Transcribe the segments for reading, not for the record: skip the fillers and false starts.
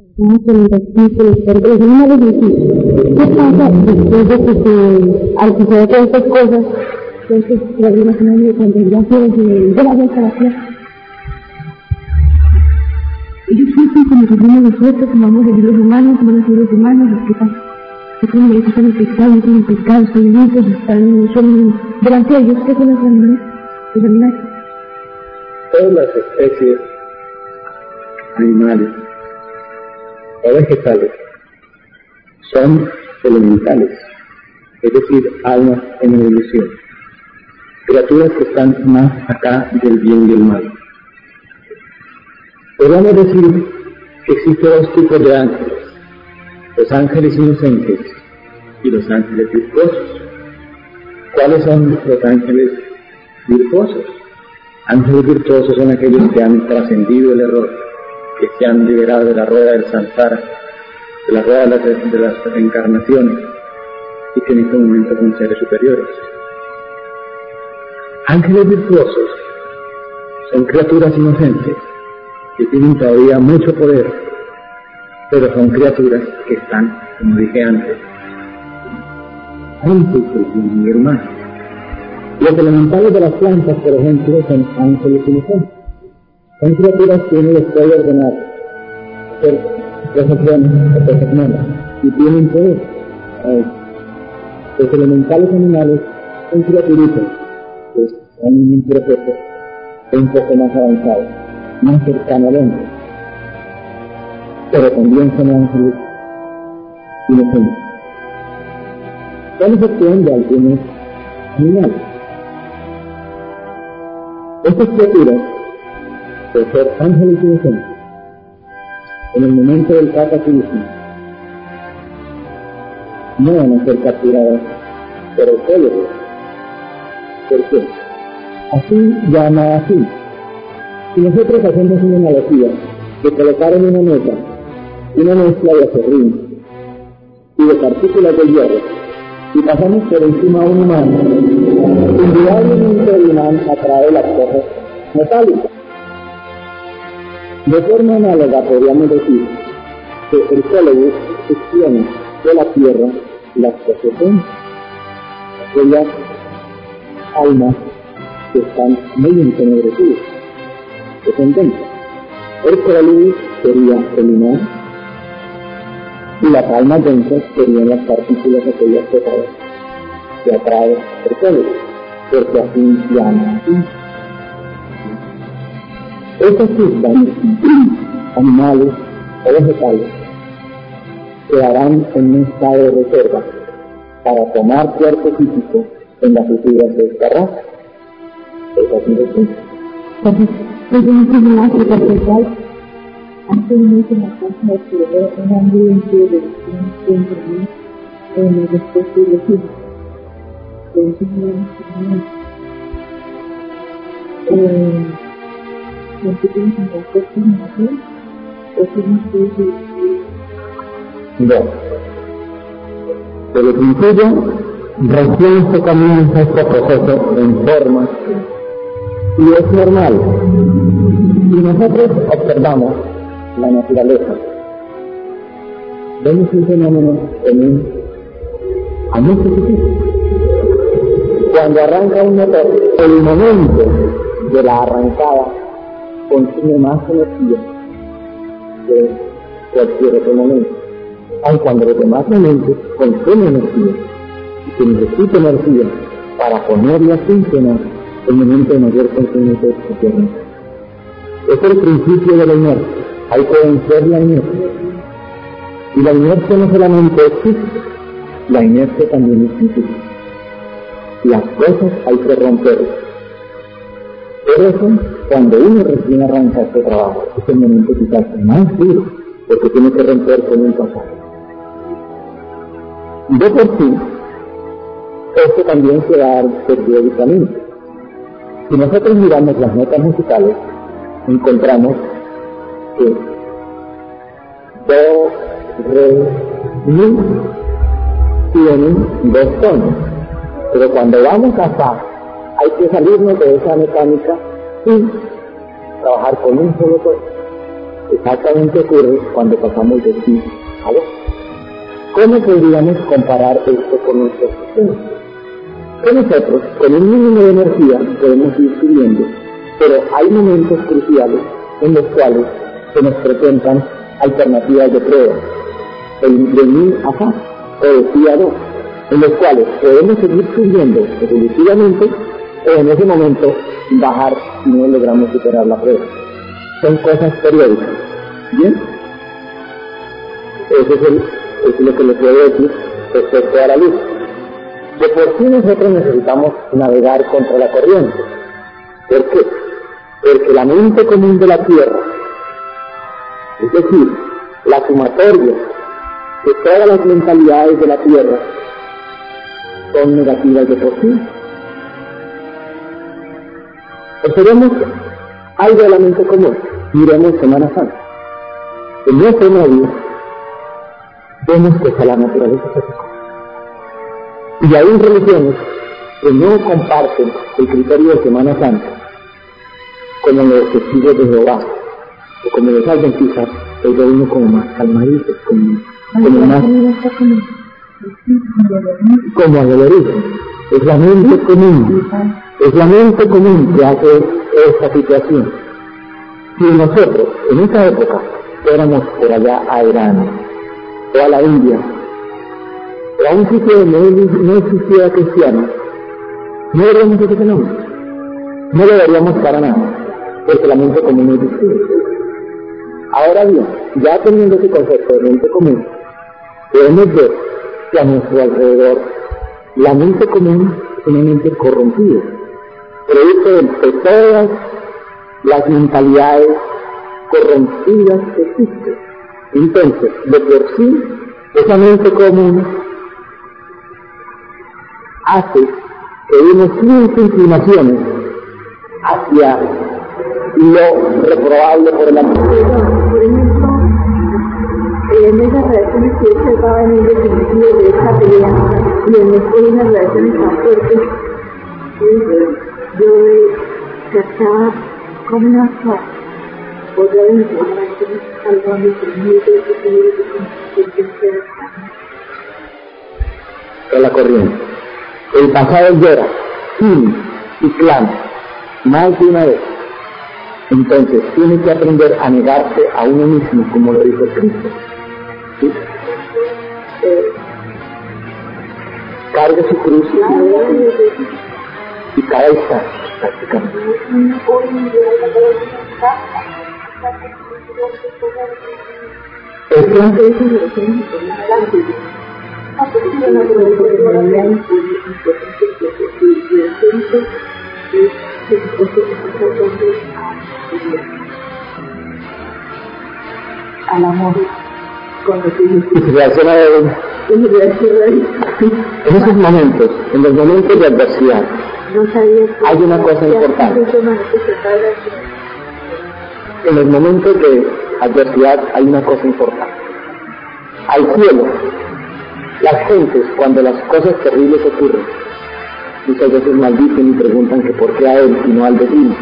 Pero una vez dije, ¿qué pasa después de que al suceder todas estas cosas, todos estos problemas en el mundo, cuando ya de la vuelta a la tierra? Ellos sienten como que somos nosotros, como vamos a vivir los humanos, como los seres humanos, los que están, que tienen el pecado, no tienen pecado, son limpios, son delante de ellos, ¿qué son los animales? Los animales. Todas las especies animales o vegetales son elementales, es decir, almas en evolución, criaturas que están más acá del bien y el mal. Podemos decir que existen dos tipos de ángeles, los ángeles inocentes y los ángeles virtuosos. ¿Cuáles son los ángeles virtuosos? Ángeles virtuosos son aquellos que han trascendido el error, que se han liberado de la rueda del samsara, de la rueda de las reencarnaciones, y que en este momento son seres superiores. Ángeles virtuosos son criaturas inocentes que tienen todavía mucho poder, pero son criaturas que están, como dije antes, antes del bien y el mal. Los elementales de las plantas, por ejemplo, son ángeles inocentes. Son criaturas que uno les puede ordenar hacer cosas buenas o cosas malas, y tienen poder. Los elementales animales son criaturitas que son un proceso un poco más avanzado, más cercano al hombre, pero también son ángeles inocentes. Son excepción de algunos animales. Estas criaturas, por ser ángeles inocentes, en el momento del cataclismo, no van a ser capturadas por el pueblo. ¿Por qué? Así llama así. Si nosotros hacemos una analogía de colocar en una nota una mezcla de acerrín y de partículas de hierro y pasamos por encima a un imán, indudablemente el imán atrae las cosas metálicas. De forma análoga podríamos decir que el cóleus extiende de la tierra las cosas buenas, aquellas almas que están muy entenebrecidas, que son densas. El cóleus sería el imán y las almas densas serían las partículas aquellas pesadas que atrae el cóleus, porque así llama así. Estas sustancias, animales o vegetales, quedarán en un estado de reserva para tomar cuerpo físico en las futuras de esta raza. Es así de simple. Es un tribunal superficial, hace mucho más fácil de un ambiente de siempre en el respeto de los hijos. No. Pero principio, recién se comienza este proceso en forma y es normal. Si nosotros observamos la naturaleza, vemos un fenómeno común a muchos sitios. Cuando arranca un motor, el momento de la arrancada consume más energía que cualquier otro momento. Aun cuando los demás momentos consumen energía y se necesita energía para ponerla a funcionar, el momento de mayor consumo es el. Es el principio de la inercia. Hay que vencer la inercia. Y la inercia no solamente existe, la inercia también existe. Las cosas hay que romperlas. Por eso, cuando uno recién arranca este trabajo, es el momento quizás más duro, porque tiene que romper con un pasado. De por sí, esto también se da periódicamente. Si nosotros miramos las notas musicales, encontramos que do, re, mi tienen dos tonos, pero cuando vamos a fa, hay que salirnos de esa mecánica y trabajar con un solo tono. exactamente ocurre cuando pasamos de sí a vos. ¿Cómo podríamos comparar esto con nuestro sistema? Que nosotros, con un mínimo de energía, podemos ir subiendo, pero hay momentos cruciales en los cuales se nos presentan alternativas de prueba, el de mí a fa, o de sí a do, en los cuales podemos seguir subiendo evolutivamente, o en ese momento bajar si no logramos superar la prueba. Son cosas periódicas. ¿Bien? Eso es lo que les puedo decir respecto a la luz. De por sí nosotros necesitamos navegar contra la corriente. ¿Por qué? Porque la mente común de la Tierra, es decir, la sumatoria de todas las mentalidades de la Tierra, son negativas de por sí. Observemos algo de la mente común. Miremos Semana Santa. En nuestro medio vemos que está la naturaleza física. Y hay religiones que no comparten el criterio de Semana Santa, como los testigos de Jehová, o como los adventistas, el de uno como más calmaditos, como algoritmo. Es la mente común, es la mente común que hace esta situación. Si nosotros, en esa época, fuéramos por allá a Irán, o a la India, o a un sitio donde no existiera cristiano, no veríamos ese fenómeno. No lo veríamos para nada, porque la mente común no existe. Ahora bien, ya teniendo ese concepto de mente común, podemos ver que a nuestro alrededor la mente común es una mente corrompida, producto de todas las mentalidades corrompidas que existen. Entonces, de por sí, esa mente común hace que uno siente inclinaciones hacia lo reprobable por el amor. Por ejemplo, en esas reacciones que observaba en el sentido de esta pelea, y en unas reacciones tan fuertes, yo captaba como una fuerza, podría decir, algo de la corriente. El pasado llora, y clama, más de una vez. Entonces, tiene que aprender a negarse a uno mismo, como lo dijo Cristo. ¿Sí? Cargue su cruz y cada instante, prácticamente. Al amor con lo que y se reacciona en esos momentos, en los momentos de adversidad. Hay una cosa importante. En los momentos de adversidad hay una cosa importante. Al cielo, las gentes, cuando las cosas terribles ocurren, muchas veces maldicen y preguntan que por qué a él y no al vecino.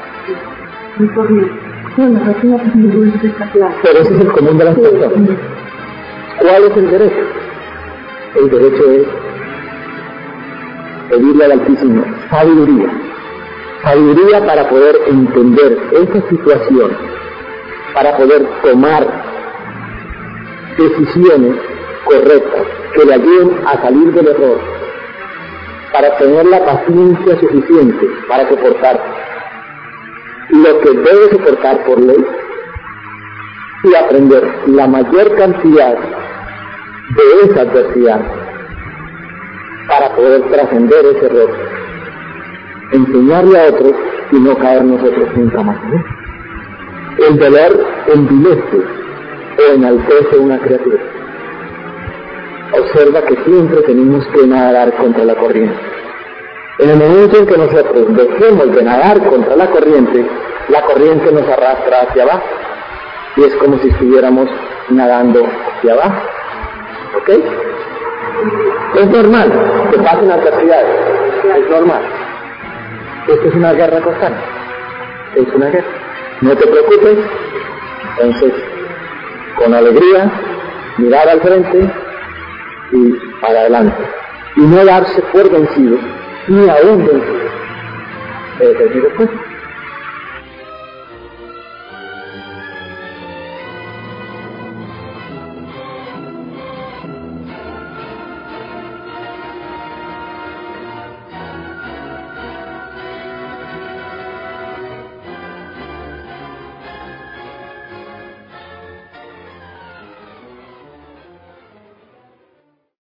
Pero ese es el común de las personas. ¿Cuál es el derecho? El derecho es pedirle al Altísimo sabiduría. Sabiduría para poder entender esa situación, para poder tomar decisiones correctas que le ayuden a salir del error, para tener la paciencia suficiente para soportar lo que debe soportar por ley y aprender la mayor cantidad de esa adversidad para poder trascender ese error, enseñarle a otros y no caer nosotros nunca más. El dolor envilece o enaltece una criatura. Observa que siempre tenemos que nadar contra la corriente. En el momento en que nosotros dejemos de nadar contra la corriente nos arrastra hacia abajo y es como si estuviéramos nadando hacia abajo. ¿Ok? Es normal que pasen adversidades, es normal. Esto es una guerra constante, es una guerra. No te preocupes, Entonces, con alegría, mirar al frente y para adelante. Y no darse por vencidos, ni aún vencidos. Seguir después.